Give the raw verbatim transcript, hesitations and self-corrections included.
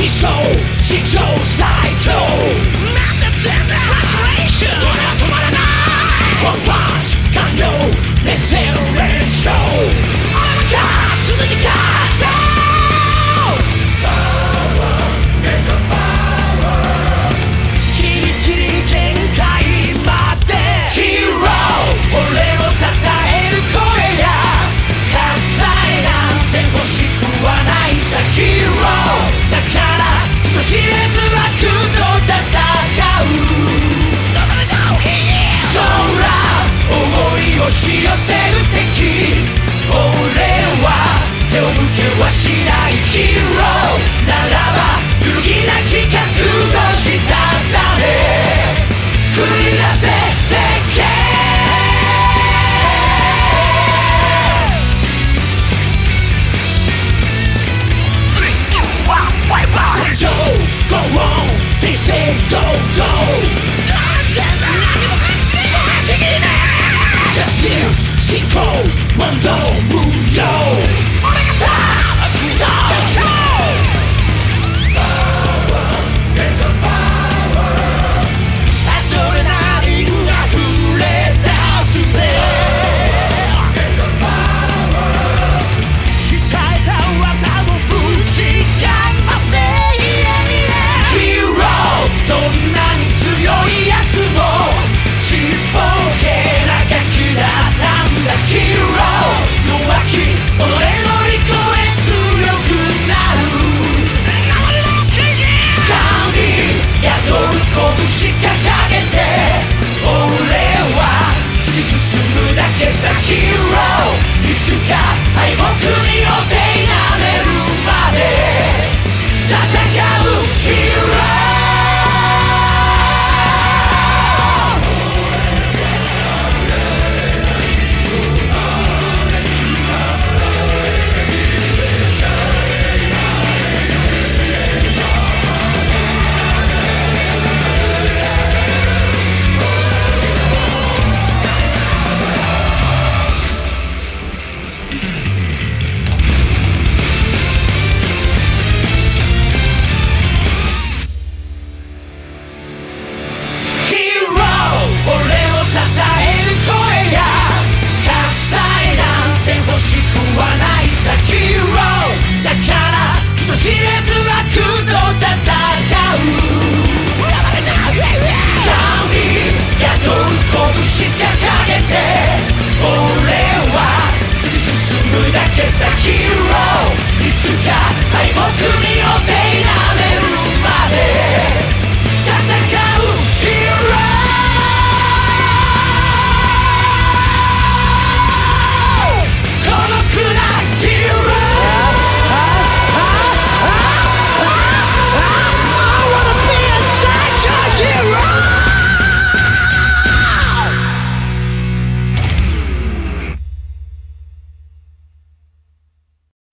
象史上最強なんだ全部フラストレーション俺は止まらないワンパンチ完了連戦連勝俺は勝つ続き勝つ押し寄せる敵俺は背を向けはしないヒーローならば揺るぎなき覚悟したため繰り出せ世間戦場 Go on 先生 Go Go Justice 進行問答無用俺が立つだアドレナリンが溢れ出すぜ鍛えた技をぶちかませヒーローどんなに強いやつもちっぽけなガキだったんだヒーロー弱き己乗り越え強くなる神宿る拳掲げて俺は突き進むだけさヒーローいつか敗北